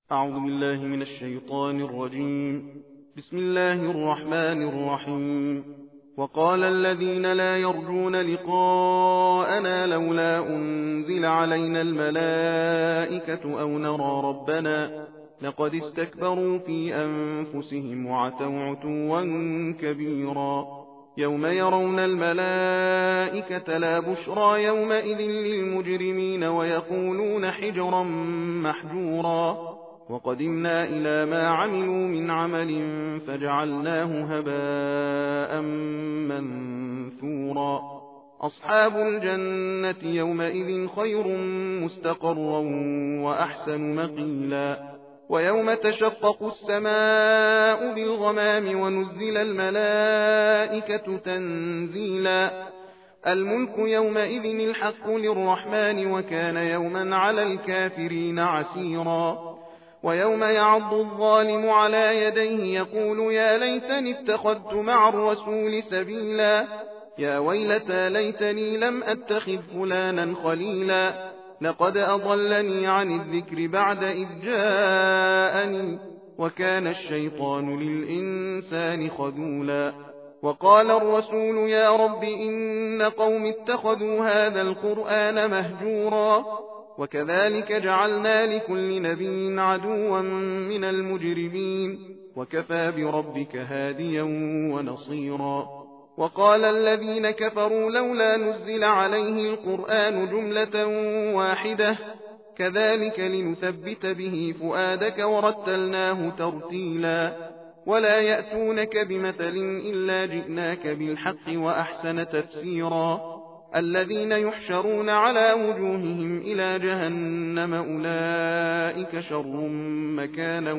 أعوذ بالله من الشيطان الرجيم. بسم الله الرحمن الرحيم. وقال الذين لا يرجون لقاءنا لولا أنزل علينا الملائكة أو نرى ربنا لقد استكبروا في أنفسهم وعتوا عتوا كبيرا. يوم يرون الملائكة لا بشرى يومئذ للمجرمين ويقولون حجرا محجورا. وقدمنا إلى ما عملوا من عمل فجعلناه هباء منثورا. أصحاب الجنة يومئذ خير مستقرا وأحسن مقيلا. ويوم تشقق السماء بالغمام ونزل الملائكة تنزيلا. الملك يومئذ الحق للرحمن وكان يوما على الكافرين عسيرا. ويوم يعض الظالم على يديه يقول يا ليتني اتخذت مع الرسول سبيلا. يا ويلتى ليتني لم أتخذ فلانا خليلا. لقد أضلني عن الذكر بعد إذ جاءني وكان الشيطان للإنسان خذولا. وقال الرسول يا رب إن قوم اتخذوا هذا القرآن مهجورا. وكذلك جعلنا لكل نبي عدوا من المجرمين وكفى بربك هاديا ونصيرا. وقال الذين كفروا لولا نزل عليه القرآن جملة واحدة كذلك لنثبت به فؤادك ورتلناه ترتيلا. ولا يأتونك بمثل إلا جئناك بالحق وأحسن تفسيرا. الذين يحشرون على وجوههم إلى جهنم أولئك شر مكانا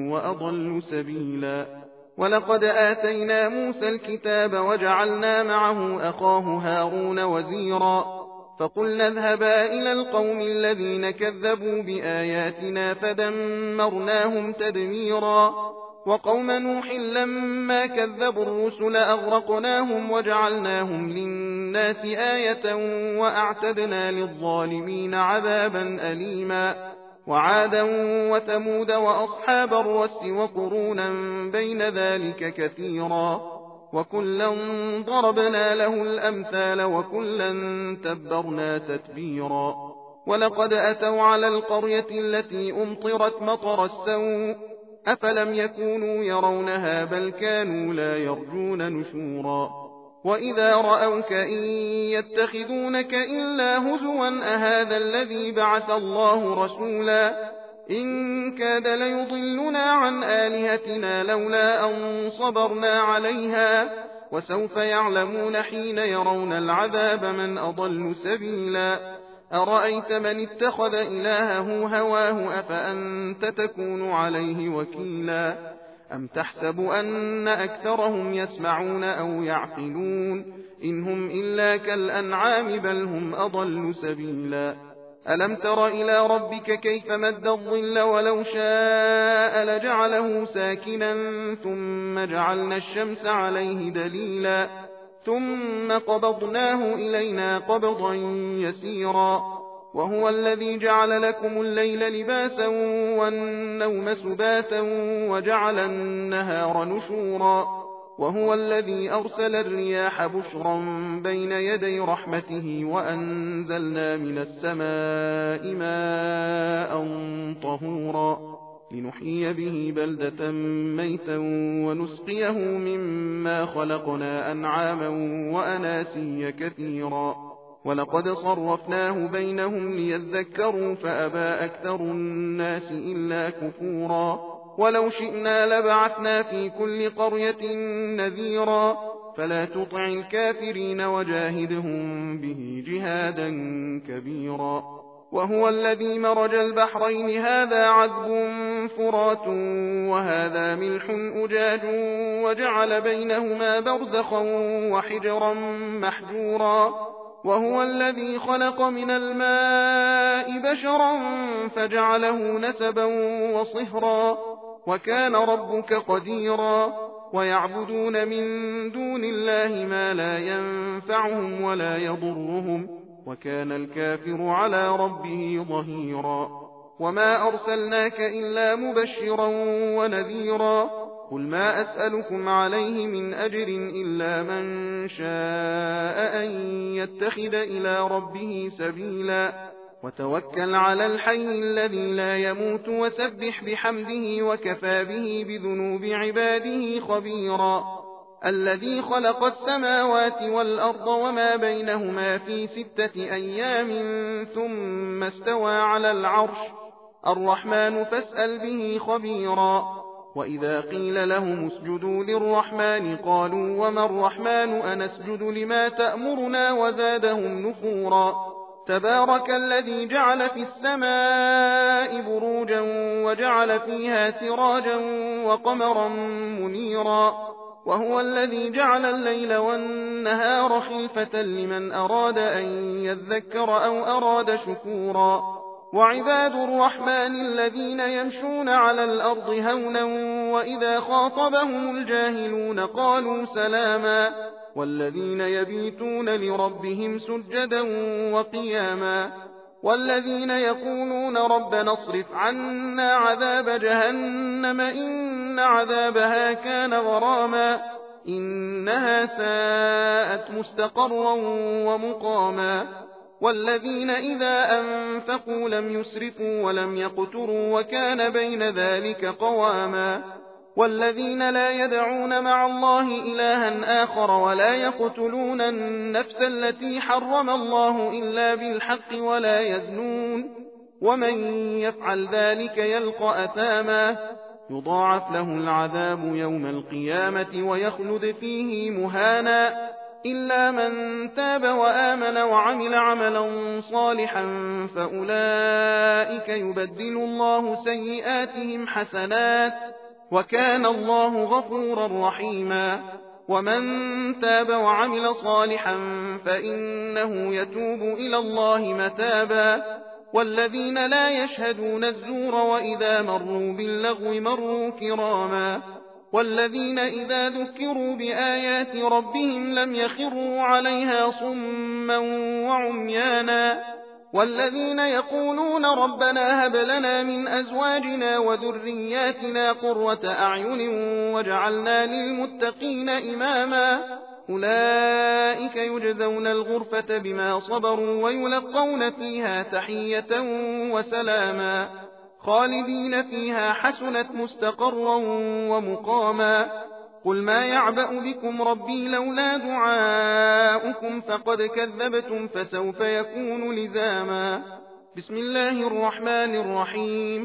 وأضل سبيلا. ولقد آتينا موسى الكتاب وجعلنا معه أخاه هارون وزيرا. فقلنا اذهبا إلى القوم الذين كذبوا بآياتنا فدمرناهم تدميرا. وقوم نوح لما كذبوا الرسل أغرقناهم وجعلناهم للناس آية وأعتدنا للظالمين عذابا أليما. وعادا وثمود وأصحاب الرس وقرونا بين ذلك كثيرا. وكلا ضربنا له الأمثال وكلا تبرنا تتبيرا. ولقد أتوا على القرية التي أمطرت مطر السوء أفلم يكونوا يرونها بل كانوا لا يرجون نشورا. وإذا رأوك إن يتخذونك إلا هزوا أهذا الذي بعث الله رسولا. إن كاد ليضلنا عن آلهتنا لولا أن صبرنا عليها. وسوف يعلمون حين يرون العذاب من أضل سبيلا. أرأيت من اتخذ إلهه هواه أفأنت تكون عليه وكيلا. أم تحسب أن أكثرهم يسمعون أو يعقلون إن هم إلا كالأنعام بل هم أضل سبيلا. ألم تر إلى ربك كيف مد الظل ولو شاء لجعله ساكنا ثم جعلنا الشمس عليه دليلا. ثم قبضناه إلينا قبضا يسيرا. وهو الذي جعل لكم الليل لباسا والنوم سباتا وجعل النهار نشورا. وهو الذي أرسل الرياح بشرا بين يدي رحمته وأنزلنا من السماء ماء طهورا لنحيي به بلدة ميتا ونسقيه مما خلقنا أنعاما وأناسيا كثيرا. ولقد صرفناه بينهم ليذكروا فأبى أكثر الناس إلا كفورا. ولو شئنا لبعثنا في كل قرية نذيرا فلا تطع الكافرين وجاهدهم به جهادا كبيرا. وهو الذي مرج البحرين هذا عذب فرات وهذا ملح أجاج وجعل بينهما برزخا وحجرا محجورا. وهو الذي خلق من الماء بشرا فجعله نسبا وصهرا وكان ربك قديرا. ويعبدون من دون الله ما لا ينفعهم ولا يضرهم وكان الكافر على ربه ظهيرا. وما أرسلناك إلا مبشرا ونذيرا قل ما أسألكم عليه من أجر إلا من شاء أن يتخذ إلى ربه سبيلا وتوكل على الحي الذي لا يموت وسبح بحمده وكفى به بذنوب عباده خبيرا الذي خلق السماوات والأرض وما بينهما في 6 أيام ثم استوى على العرش الرحمن فاسأل به خبيرا وإذا قيل لهم اسجدوا للرحمن قالوا وما الرحمن أنسجد لما تأمرنا وزادهم نفورا تبارك الذي جعل في السماء بروجا وجعل فيها سراجا وقمرا منيرا وهو الذي جعل الليل والنهار خلفة لمن أراد أن يذكر أو أراد شكورا وعباد الرحمن الذين يمشون على الأرض هونا وإذا خاطبهم الجاهلون قالوا سلاما والذين يبيتون لربهم سجدا وقياما والذين يقولون ربنا اصرف عنا عذاب جهنم إن عذابها كان غراما إنها ساءت مستقرا ومقاما والذين إذا أنفقوا لم يسرفوا ولم يقتروا وكان بين ذلك قواما والذين لا يدعون مع الله إلها آخر ولا يقتلون النفس التي حرم الله إلا بالحق ولا يزنون ومن يفعل ذلك يلقى أثاما يضاعف له العذاب يوم القيامة ويخلد فيه مهانا إلا من تاب وآمن وعمل عملا صالحا فأولئك يبدل الله سيئاتهم حسنات وكان الله غفورا رحيما ومن تاب وعمل صالحا فإنه يتوب إلى الله متابا والذين لا يشهدون الزور وإذا مروا باللغو مروا كراما والذين إذا ذكروا بآيات ربهم لم يخروا عليها صما وعميانا والذين يقولون ربنا هب لنا من أزواجنا وذرياتنا قرة أعين واجعلنا للمتقين إماما أولئك يجزون الغرفة بما صبروا ويلقون فيها تحية وسلاما خالدين فيها حسنت مستقرا ومقاما قل ما يعبأ بكم ربي لولا دعاؤكم فقد كذبتم فسوف يكون لزاما بسم الله الرحمن الرحيم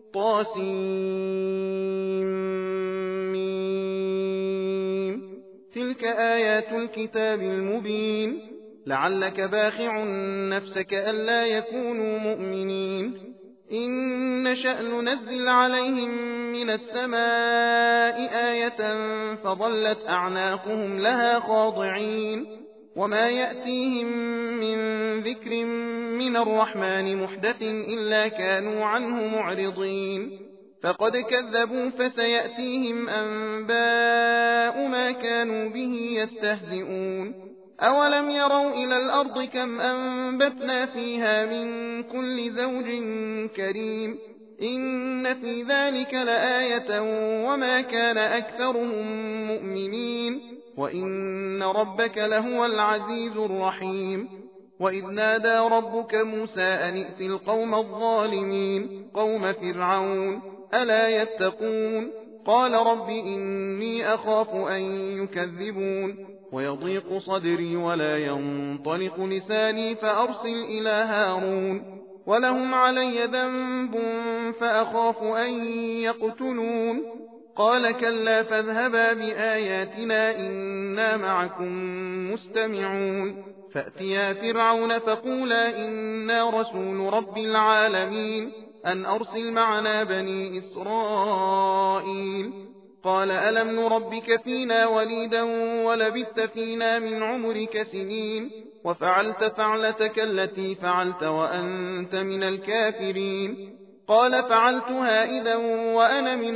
طاسيم تلك آيات الكتاب المبين لعلك باخع نفسك ألا يكونوا مؤمنين إن نشأ ننزل عليهم من السماء آية فظلت أعناقهم لها خاضعين وما يأتيهم من ذكر من الرحمن محدث إلا كانوا عنه معرضين فقد كذبوا فسيأتيهم أنباء ما كانوا به يستهزئون أولم يروا إلى الأرض كم أنبتنا فيها من كل زوج كريم إن في ذلك لآية وما كان أكثرهم مؤمنين وإن ربك لهو العزيز الرحيم وإذ نادى ربك موسى أن ائت القوم الظالمين قوم فرعون ألا يتقون قال رب إني أخاف أن يكذبون ويضيق صدري ولا ينطلق لساني فأرسل إلى هارون ولهم علي ذنب فأخاف أن يقتلون قال كلا فاذهبا بآياتنا إنا معكم مستمعون فأتيا فرعون فقولا إنا رسول رب العالمين أن أرسل معنا بني إسرائيل قال ألم نربك فينا وليدا ولبثت فينا من عمرك سنين وفعلت فعلتك التي فعلت وأنت من الكافرين قال فعلتها إذا وأنا من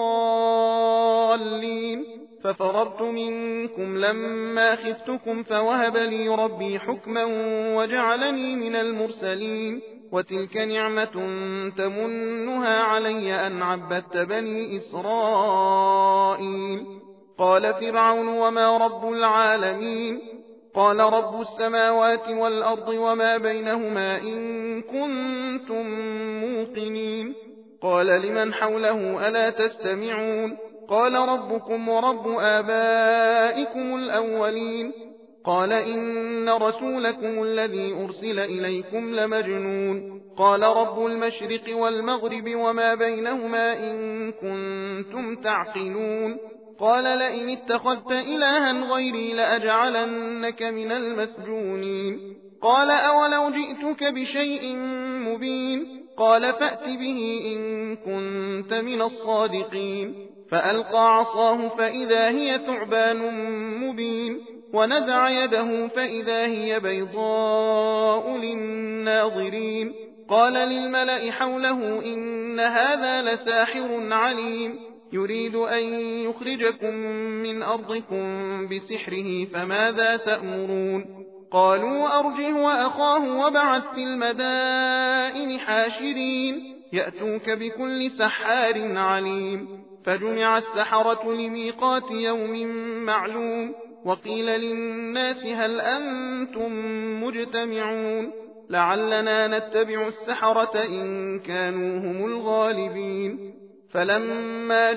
الضالين ففررت منكم لما خفتكم فوهب لي ربي حكما وجعلني من المرسلين وتلك نعمة تمنها علي أن عبدت بني إسرائيل. قال فرعون وما رب العالمين؟ قال رب السماوات والأرض وما بينهما إن كنتم موقنين. قال لمن حوله ألا تستمعون؟ قال ربكم ورب آبائكم الأولين. قال إن رسولكم الذي أرسل إليكم لمجنون. قال رب المشرق والمغرب وما بينهما إن كنتم تعقلون. قال لئن اتخذت إلها غيري لأجعلنك من المسجونين. قال أولو جئتك بشيء مبين؟ قال فأت به إن كنت من الصادقين. فألقى عصاه فإذا هي ثعبان مبين، ونزع يده فإذا هي بيضاء للناظرين. قال للملأ حوله إن هذا لساحر عليم، يريد أن يخرجكم من أرضكم بسحره فماذا تأمرون؟ قالوا أرجه وأخاه وابعث في المدائن حاشرين يأتوك بكل سحار عليم. فجمع السحرة لميقات يوم معلوم، وقيل للناس هل أنتم مجتمعون لعلنا نتبع السحرة إن كانوا هم الغالبين. فلما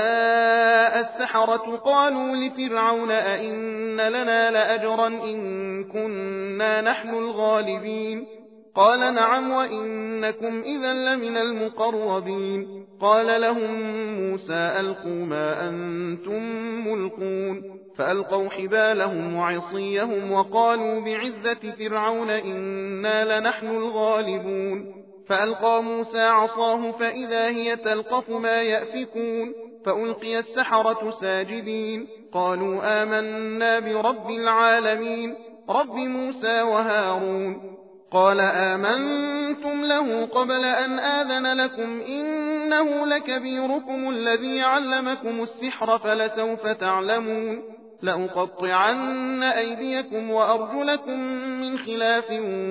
جاء السحرة قالوا لفرعون أئن لنا لأجرا إن كنا نحن الغالبين؟ قال نعم وإنكم إذا لمن المقربين. قال لهم موسى ألقوا ما أنتم ملقون، فألقوا حبالهم وعصيهم وقالوا بعزة فرعون إنا لنحن الغالبون. فألقى موسى عصاه فإذا هي تلقف ما يأفكون، فألقي السحرة ساجدين قالوا آمنا برب العالمين رب موسى وهارون. قال آمنتم له قبل أن آذن لكم إنه لكبيركم الذي علمكم السحر فلسوف تعلمون لأقطعن أيديكم وأرجلكم من خلاف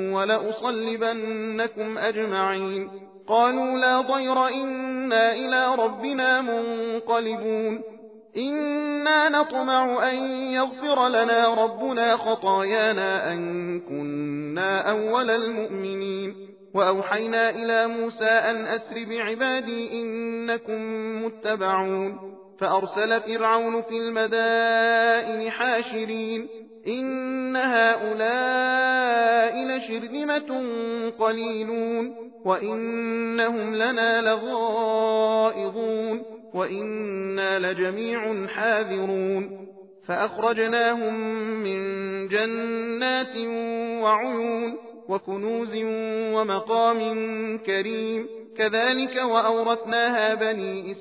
ولأصلبنكم أجمعين. قالوا لا ضير إنا إلى ربنا منقلبون. إنا نطمع أن يغفر لنا ربنا خطايانا أن كنا أول المؤمنين. وأوحينا إلى موسى أن أسر بعبادي إنكم متبعون. فأرسل فرعون في المدائن حاشرين إن هؤلاء لشرذمة قليلون وإنهم لنا لغائظون وإنا لجميع حاذرون. فأخرجناهم من جنات وعيون وكنوز ومقام كريم كذلك وأورثناها بني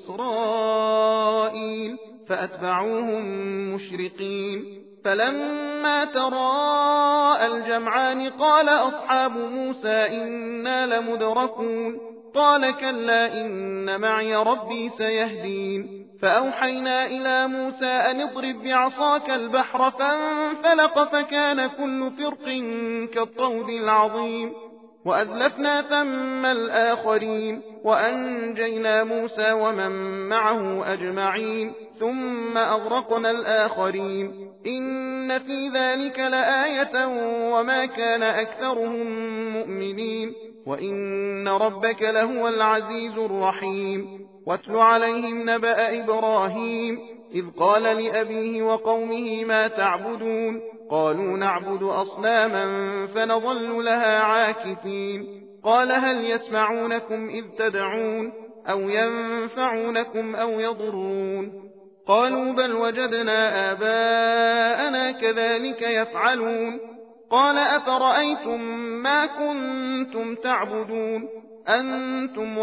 إسرائيل فأتبعوهم مشرقين. فلما تراءى الجمعان قال أصحاب موسى إنا لمدركون قال كلا إن معي ربي سيهدين. فأوحينا إلى موسى أن اضرب بعصاك البحر فانفلق فكان كل فرق كالطود العظيم وأزلفنا ثم الآخرين وأنجينا موسى ومن معه أجمعين ثم أغرقنا الآخرين. إن في ذلك لآية وما كان أكثرهم مؤمنين وإن ربك لهو العزيز الرحيم. واتل عليهم نبأ إبراهيم إذ قال لأبيه وقومه ما تعبدون قالوا نعبد أصناما فنظل لها عاكفين. قال هل يسمعونكم إذ تدعون أو ينفعونكم أو يضرون؟ قالوا بل وجدنا آباءنا كذلك يفعلون. قال أفرأيتم ما كنتم تعبدون أنتم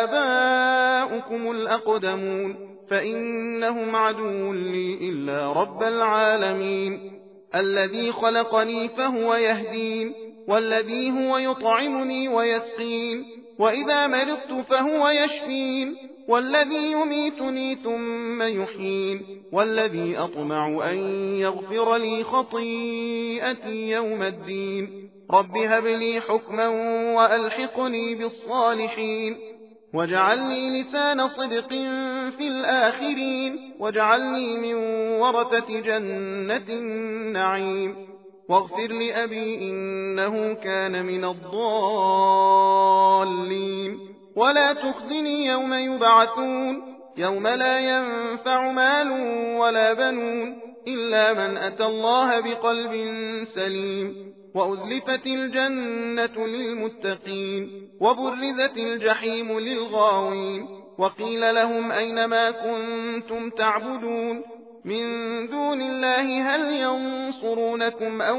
وآباؤكم الأقدمون فإنهم عدو لي إلا رب العالمين الذي خلقني فهو يهدين والذي هو يطعمني ويسقين وإذا مرضت فهو يشفين والذي يميتني ثم يحيين والذي أطمع أن يغفر لي خطيئتي يوم الدين. رب هب لي حكما وألحقني بالصالحين واجعل لي لسان صدق في الآخرين واجعلني من ورثة جنة النعيم واغفر لأبي إنه كان من الضالين ولا تخزني يوم يبعثون يوم لا ينفع مال ولا بنون إلا من أتى الله بقلب سليم وأزلفت الجنة للمتقين وبرزت الجحيم للغاوين وقيل لهم أين ما كنتم تعبدون من دون الله هل ينصرونكم أو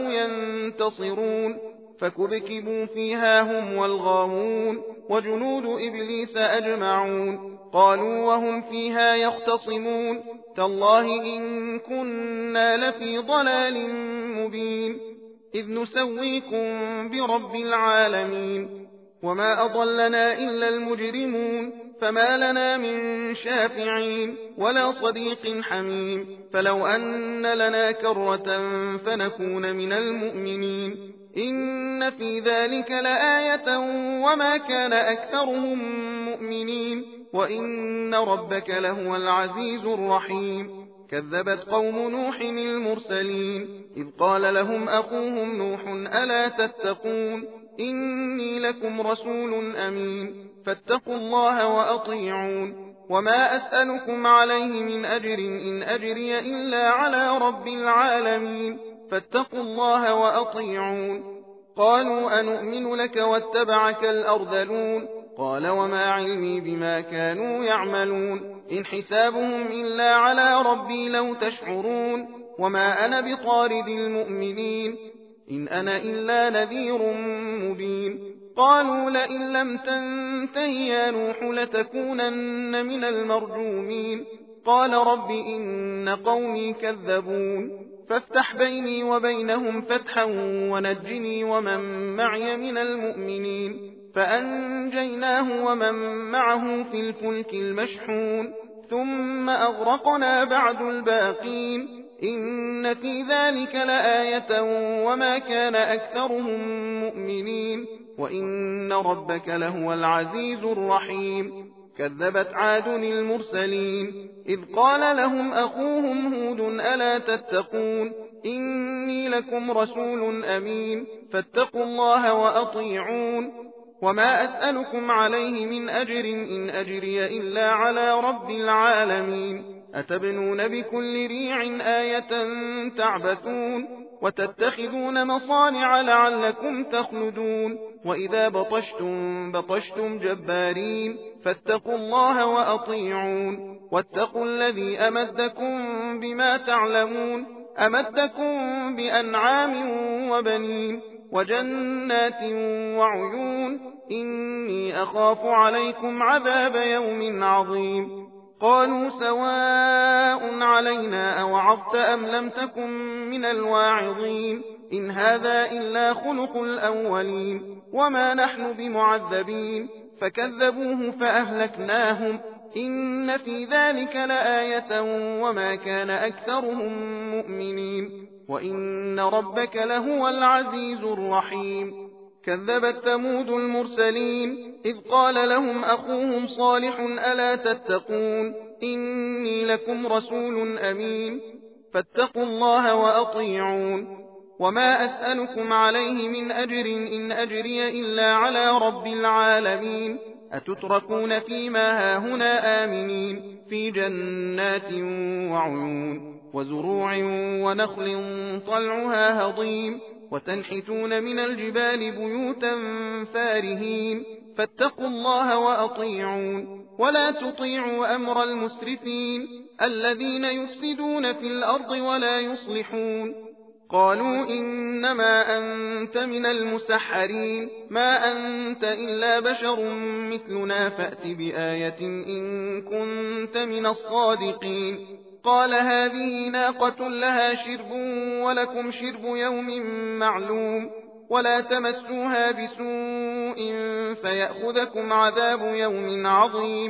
ينتصرون فكبكبوا فيها هم والغاوون وجنود إبليس أجمعون قالوا وهم فيها يختصمون تالله إن كنا لفي ضلال مبين إذ نسويكم برب العالمين وما أضلنا إلا المجرمون فما لنا من شافعين ولا صديق حميم فلو أن لنا كرة فنكون من المؤمنين إن في ذلك لآية وما كان أكثرهم مؤمنين وإن ربك لهو العزيز الرحيم كذبت قوم نوح المرسلين إذ قال لهم أخوهم نوح ألا تتقون إني لكم رسول أمين فاتقوا الله وأطيعون وما أسألكم عليه من أجر إن أجري إلا على رب العالمين فاتقوا الله وأطيعون قالوا أنؤمن لك واتبعك الأرذلون قال وما علمي بما كانوا يعملون إن حسابهم إلا على ربي لو تشعرون وما أنا بطارد المؤمنين إن أنا إلا نذير مبين قالوا لئن لم تنته يا نوح لتكونن من المرجومين قال رب إن قومي كذبون فافتح بيني وبينهم فتحا ونجني ومن معي من المؤمنين فأنجيناه ومن معه في الفلك المشحون ثم أغرقنا بعد الباقين إن في ذلك لآية وما كان أكثرهم مؤمنين وإن ربك لهو العزيز الرحيم كذبت عاد المرسلين إذ قال لهم أخوهم هود ألا تتقون إني لكم رسول أمين فاتقوا الله وأطيعون وما أسألكم عليه من أجر إن أجري إلا على رب العالمين أتبنون بكل ريع آية تعبثون وتتخذون مصانع لعلكم تخلدون وإذا بطشتم جبارين فاتقوا الله وأطيعون واتقوا الذي أمدكم بما تعلمون أمدكم بأنعام وبنين وجنات وعيون إني أخاف عليكم عذاب يوم عظيم قالوا سواء علينا أوعظت أم لم تكن من الواعظين إن هذا إلا خلق الأولين وما نحن بمعذبين فكذبوه فأهلكناهم إن في ذلك لآية وما كان أكثرهم مؤمنين وإن ربك لهو العزيز الرحيم كذبت ثمود المرسلين إذ قال لهم أخوهم صالح ألا تتقون إني لكم رسول أمين فاتقوا الله وأطيعون وما أسألكم عليه من أجر إن أجري إلا على رب العالمين أتتركون فيما هاهنا آمنين في جنات وعيون وزروع ونخل طلعها هضيم وتنحتون من الجبال بيوتا فارهين فاتقوا الله وأطيعون ولا تطيعوا أمر المسرفين الذين يفسدون في الأرض ولا يصلحون قالوا إنما أنت من المسحرين ما أنت إلا بشر مثلنا فأت بآية إن كنت من الصادقين قال هذه ناقة لها شرب ولكم شرب يوم معلوم ولا تمسوها بسوء فيأخذكم عذاب يوم عظيم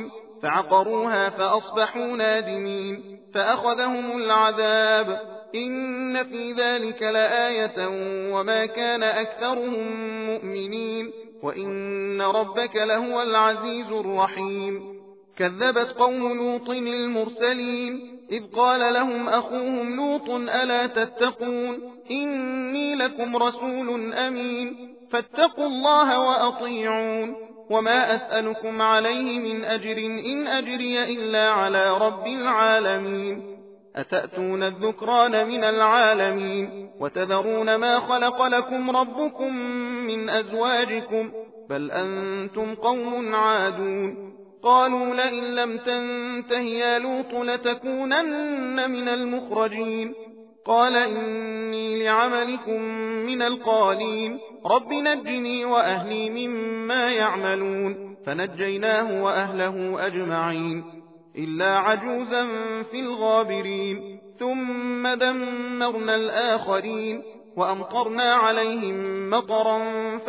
فعقروها فأصبحوا نادمين فأخذهم العذاب إن في ذلك لآية وما كان أكثرهم مؤمنين وإن ربك لهو العزيز الرحيم كذبت قوم لوط المرسلين إذ قال لهم أخوهم لوط ألا تتقون إني لكم رسول أمين فاتقوا الله وأطيعون وما أسألكم عليه من أجر إن أجري إلا على رب العالمين أتأتون الذكران من العالمين وتذرون ما خلق لكم ربكم من أزواجكم بل أنتم قوم عادون قالوا لئن لم تنته يا لوط لتكونن من المخرجين قال إني لعملكم من القالين رب نجني وأهلي مما يعملون فنجيناه وأهله أجمعين إلا عجوزا في الغابرين ثم دمرنا الآخرين وأمطرنا عليهم مطرا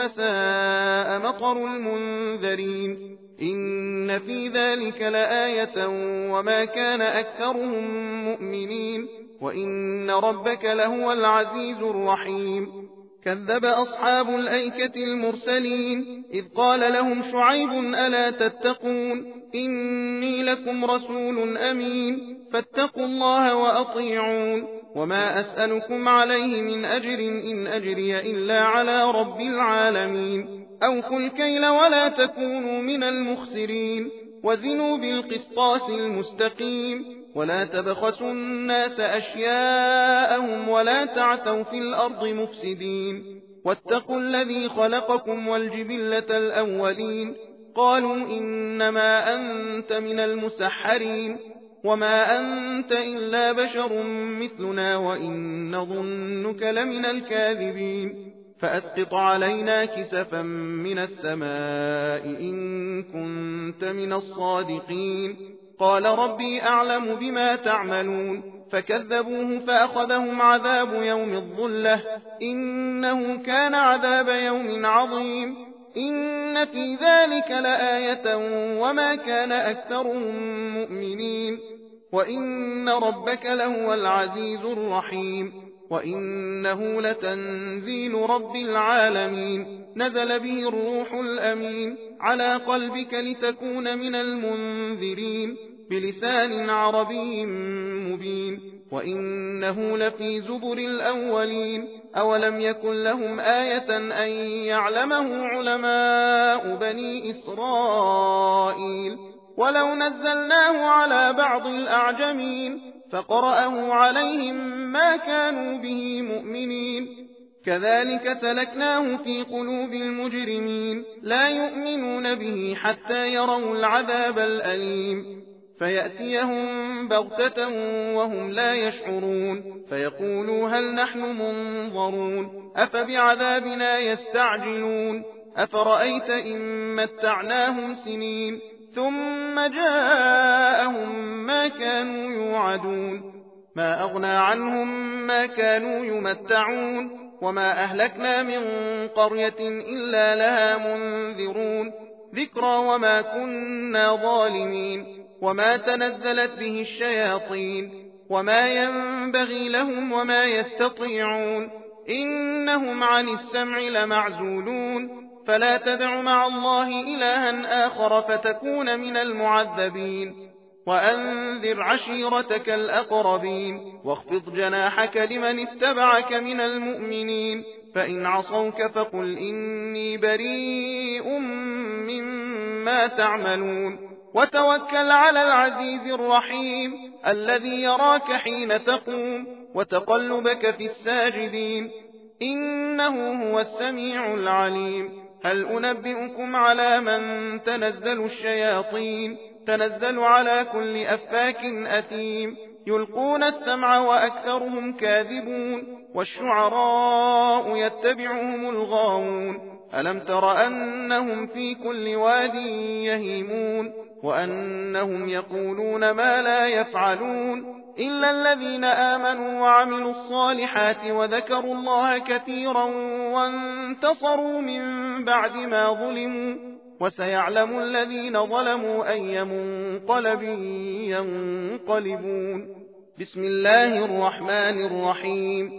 فساء مطر المنذرين إن في ذلك لآية وما كان أكثرهم مؤمنين وإن ربك لهو العزيز الرحيم كذب أصحاب الأيكة المرسلين إذ قال لهم شعيب ألا تتقون إني لكم رسول أمين فاتقوا الله وأطيعون وما أسألكم عليه من أجر إن أجري إلا على رب العالمين أوفوا الكيل ولا تكونوا من المخسرين وزنوا بالقسطاس المستقيم ولا تبخسوا الناس أشياءهم ولا تعثوا في الأرض مفسدين واتقوا الذي خلقكم والجبلة الأولين قالوا إنما أنت من المسحرين وما أنت إلا بشر مثلنا وإن نظنك لمن الكاذبين فأسقط علينا كسفا من السماء إن كنت من الصادقين قال ربي أعلم بما تعملون فكذبوه فأخذهم عذاب يوم الظلة إنه كان عذاب يوم عظيم إن في ذلك لآية وما كان أكثرهم مؤمنين وإن ربك لهو العزيز الرحيم وإنه لتنزيل رب العالمين نزل به الروح الأمين على قلبك لتكون من المنذرين بلسان عربي مبين وإنه لفي زبر الأولين أولم يكن لهم آية أن يعلمه علماء بني إسرائيل ولو نزلناه على بعض الأعجمين فقرأه عليهم ما كانوا به مؤمنين كذلك سلكناه في قلوب المجرمين لا يؤمنون به حتى يروا العذاب الأليم فيأتيهم بغتة وهم لا يشعرون فيقولوا هل نحن منظرون أفبعذابنا يستعجلون أفرأيت إن متعناهم سنين ثم جاءهم ما كانوا يوعدون ما أغنى عنهم ما كانوا يمتعون وما أهلكنا من قرية إلا لها منذرون ذكرى وما كنا ظالمين وما تنزلت به الشياطين وما ينبغي لهم وما يستطيعون إنهم عن السمع لمعزولون فلا تدع مع الله إلها آخر فتكون من المعذبين وأنذر عشيرتك الأقربين واخفض جناحك لمن اتبعك من المؤمنين فإن عصوك فقل إني بريء مما تعملون وتوكل على العزيز الرحيم الذي يراك حين تقوم وتقلبك في الساجدين إنه هو السميع العليم هل أنبئكم على من تنزل الشياطين تنزل على كل أفاك أثيم يلقون السمع وأكثرهم كاذبون والشعراء يتبعهم الغاوون ألم تر أنهم في كل واد يهيمون وأنهم يقولون ما لا يفعلون إلا الذين آمنوا وعملوا الصالحات وذكروا الله كثيرا وانتصروا من بعد ما ظلموا وسيعلم الذين ظلموا أي منقلب ينقلبون. بسم الله الرحمن الرحيم.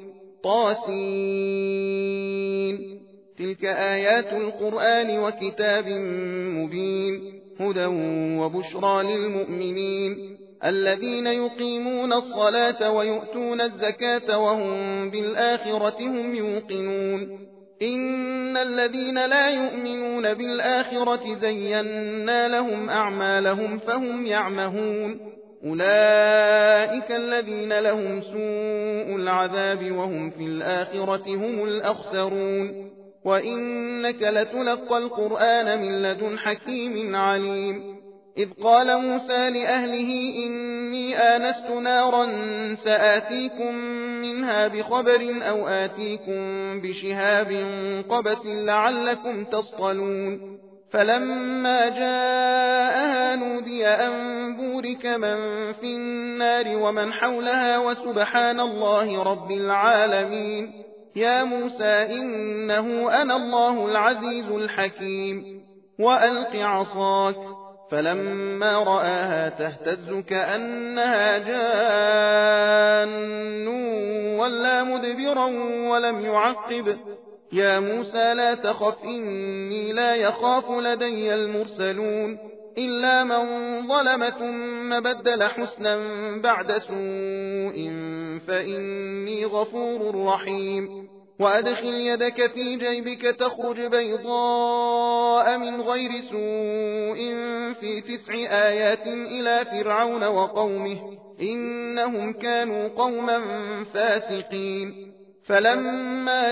طاسين. تلك آيات القرآن وكتاب مبين، هدى وبشرى للمؤمنين الذين يقيمون الصلاة ويؤتون الزكاة وهم بالآخرة هم يوقنون. إن الذين لا يؤمنون بالآخرة زينا لهم أعمالهم فهم يعمهون. أولئك الذين لهم سوء العذاب وهم في الآخرة هم الأخسرون. وإنك لتلقى القرآن من لدن حكيم عليم. إذ قال موسى لأهله إني آنست نارا سآتيكم منها بخبر أو آتيكم بشهاب قبس لعلكم تصطلون. فلما جاءها نودي أن بورك من في النار ومن حولها وسبحان الله رب العالمين. يا موسى إنه أنا الله العزيز الحكيم. وألق عصاك. فلما رآها تهتز كأنها جان ولا مدبرا ولم يعقب. يا موسى لا تخف إني لا يخاف لدي المرسلون. إلا من ظلم ثم بدل حسنا بعد سوء فإني غفور رحيم. وأدخل يدك في جيبك تخرج بيضاء من غير سوء في 9 آيات إلى فرعون وقومه إنهم كانوا قوما فاسقين. فلما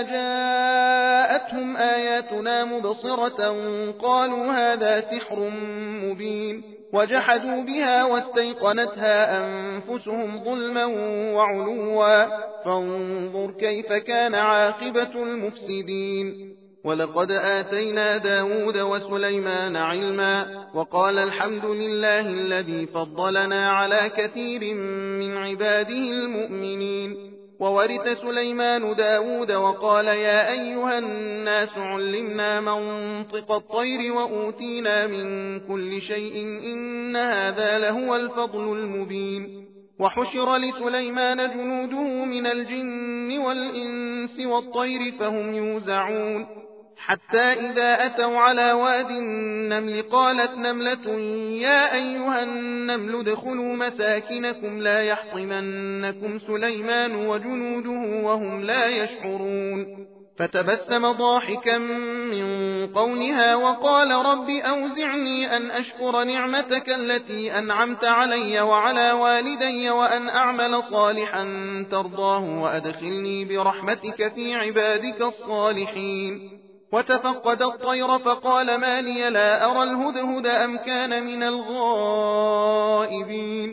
جاءتهم آياتنا مبصرة قالوا هذا سحر مبين، وجحدوا بها واستيقنتها أنفسهم ظلما وعلوا، فانظر كيف كان عاقبة المفسدين. ولقد آتينا داود وسليمان علما، وقال الحمد لله الذي فضلنا على كثير من عباده المؤمنين. وورث سليمان داود وقال يا أيها الناس علمنا منطق الطير وأوتينا من كل شيء إن هذا لهو الفضل المبين. وحشر لسليمان جنوده من الجن والإنس والطير فهم يوزعون، حتى إذا أتوا على واد النمل قالت نملة يا أيها النمل ادخلوا مساكنكم لا يحطمنكم سليمان وجنوده وهم لا يشعرون. فتبسم ضاحكا من قولها وقال رب أوزعني أن أشكر نعمتك التي أنعمت علي وعلى والدي وأن أعمل صالحا ترضاه وأدخلني برحمتك في عبادك الصالحين. وتفقد الطير فقال ما لي لا أرى الهدهد أم كان من الغائبين.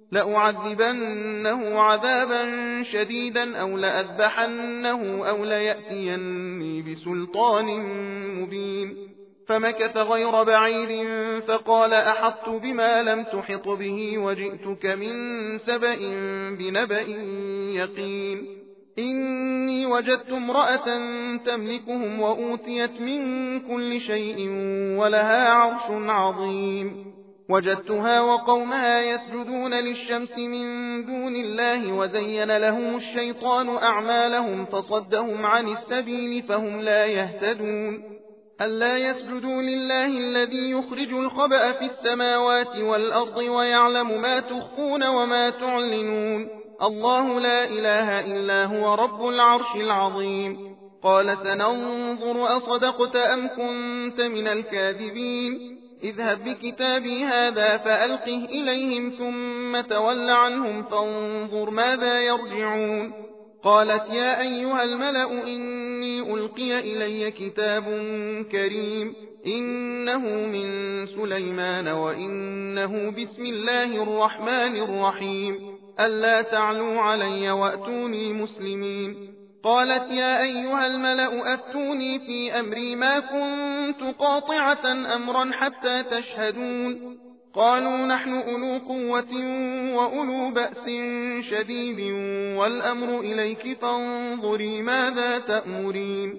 لأعذبنه عذابا شديدا أو لأذبحنه أو ليأتيني بسلطان مبين. فمكث غير بعيد فقال أحطت بما لم تحط به وجئتك من سبأ بنبأ يقين. إني وجدت امرأة تملكهم وأوتيت من كل شيء ولها عرش عظيم. وجدتها وقومها يسجدون للشمس من دون الله وزين لهم الشيطان أعمالهم فصدهم عن السبيل فهم لا يهتدون. ألا يسجدوا لله الذي يخرج الخبأ في السماوات والأرض ويعلم ما تخفون وما تعلنون. الله لا إله إلا هو رب العرش العظيم. قال سننظر أصدقت أم كنت من الكاذبين. اذهب بكتابي هذا فألقه إليهم ثم تول عنهم فانظر ماذا يرجعون. قالت يا أيها الملأ إني ألقي إلي كتاب كريم إنه من سليمان وإنه بسم الله الرحمن الرحيم ألا تعلوا علي وأتوني مسلمين. قالت يا أيها الملأ أفتوني في أمري ما كنت قاطعة أمرا حتى تشهدون. قالوا نحن أولو قوة وأولو بأس شديد والأمر إليك فانظري ماذا تأمرين.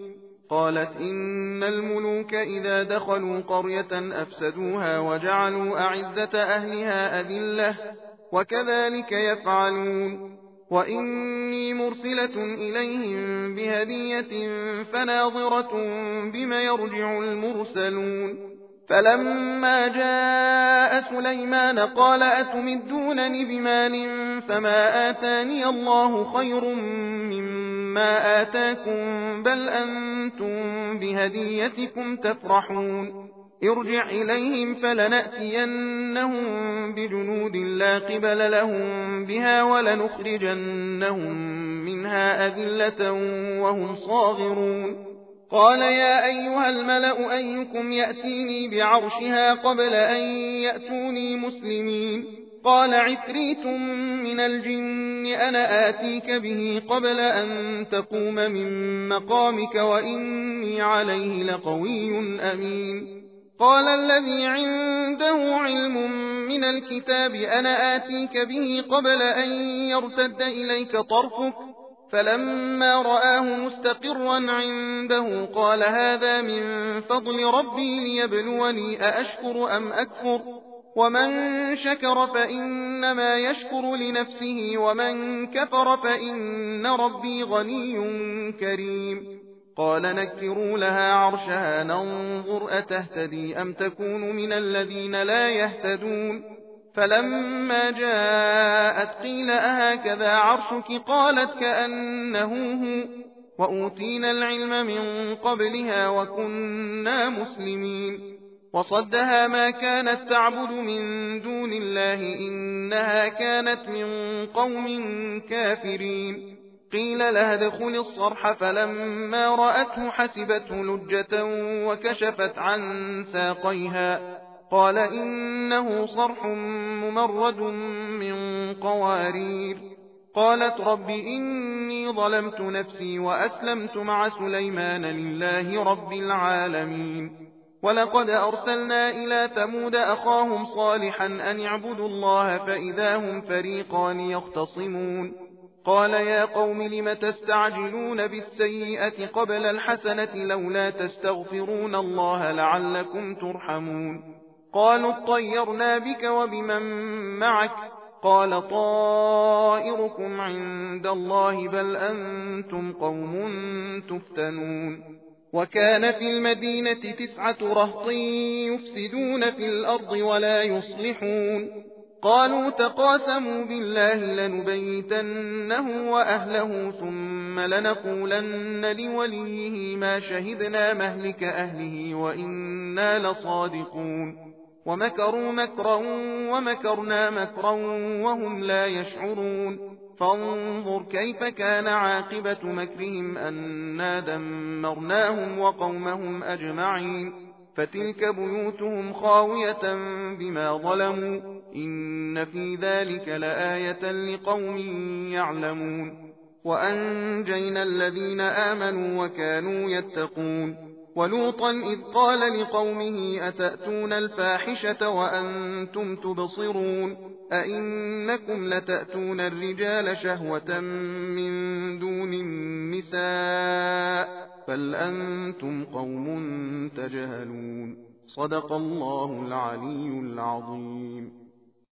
قالت إن الملوك إذا دخلوا قرية أفسدوها وجعلوا أعزة أهلها أذلة وكذلك يفعلون وإني مرسلة إليهم بهدية فناظرة بما يرجع المرسلون فلما جاء سليمان قال أتمدونني بمال فما آتاني الله خير مما آتاكم بل أنتم بهديتكم تفرحون ارجع إليهم فلنأتينهم بجنود لا قبل لهم بها ولنخرجنهم منها أذلة وهم صاغرون قال يا أيها الملأ أيكم يأتيني بعرشها قبل أن يأتوني مسلمين قال عفريت من الجن أنا آتيك به قبل أن تقوم من مقامك وإني عليه لقوي أمين قال الذي عنده علم من الكتاب أنا آتيك به قبل أن يرتد إليك طرفك فلما رآه مستقرا عنده قال هذا من فضل ربي ليبلوني أأشكر أم أكفر ومن شكر فإنما يشكر لنفسه ومن كفر فإن ربي غني كريم قال نكروا لها عرشها ننظر أتهتدي أم تكون من الذين لا يهتدون فلما جاءت قيل أهكذا عرشك قالت كأنه هو وأوتينا العلم من قبلها وكنا مسلمين وصدها ما كانت تعبد من دون الله إنها كانت من قوم كافرين قيل لها ادخل الصرح فلما رأته حسبته لجة وكشفت عن ساقيها قال إنه صرح ممرد من قوارير قالت رب إني ظلمت نفسي وأسلمت مع سليمان لله رب العالمين ولقد أرسلنا إلى ثمود أخاهم صالحا أن اعبدوا الله فإذا هم فريقان يختصمون قال يا قوم لم تستعجلون بالسيئة قبل الحسنة لولا تستغفرون الله لعلكم ترحمون قالوا اطيرنا بك وبمن معك قال طائركم عند الله بل أنتم قوم تفتنون وكان في المدينة 9 رهط يفسدون في الأرض ولا يصلحون قالوا تقاسموا بالله لنبيتنه وأهله ثم لنقولن لوليه ما شهدنا مهلك أهله وإنا لصادقون ومكروا مكرا ومكرنا مكرا وهم لا يشعرون فانظر كيف كان عاقبة مكرهم أنا دمرناهم وقومهم أجمعين فتلك بيوتهم خاوية بما ظلموا إن في ذلك لآية لقوم يعلمون وأنجينا الذين آمنوا وكانوا يتقون ولوطا إذ قال لقومه أتأتون الفاحشة وأنتم تبصرون أئنكم لتأتون الرجال شهوة من دون النساء بل أنتم قوم تجهلون صدق الله العلي العظيم.